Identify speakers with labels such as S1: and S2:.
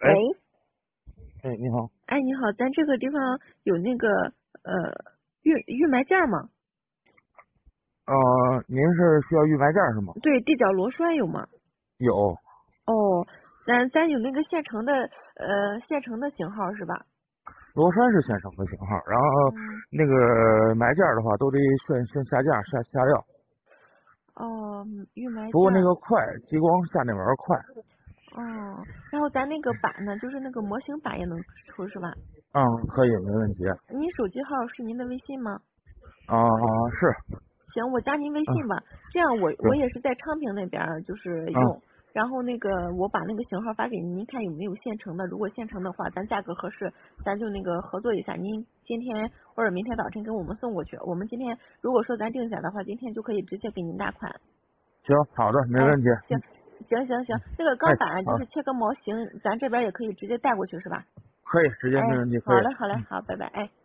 S1: 喂，
S2: 喂，
S1: 哎，你好。
S2: 哎，你好，咱这个地方有那个预埋件吗？
S1: 您是需要预埋件是吗？
S2: 对，地脚螺栓有吗？
S1: 有。
S2: 哦，咱有那个现成的型号是吧？
S1: 螺栓是现成的型号，然后
S2: 嗯，
S1: 那个埋件的话都得先下架下料。
S2: 哦，预埋
S1: 不过那
S2: 件儿，
S1: 个快，激光下那玩意儿快。
S2: 哦，然后咱那个板呢，就是那个模型板也能出是吧？
S1: 嗯，可以，没问题。
S2: 您手机号是您的微信吗？
S1: 是。
S2: 行，我加您微
S1: 嗯，
S2: 信吧。这样我
S1: 行。
S2: 也是在昌平那边儿就是
S1: 嗯，
S2: 用，然后那个我把那个型号发给您，您看有没有现成的。如果现成的话，咱价格合适，咱就那个合作一下。您今天或者明天早晨给我们送过去。我们今天如果说咱定下的话，今天就可以直接给您打款。
S1: 行，好的，没
S2: 哎，
S1: 问题。
S2: 行，行，那个
S1: 哎，
S2: 钢板就
S1: 好，
S2: 是切个模型，咱这边也可以直接带过去是吧？
S1: 可以，直接
S2: 哎，
S1: 没问题，可以。
S2: 好嘞，好嘞，好，拜拜，哎。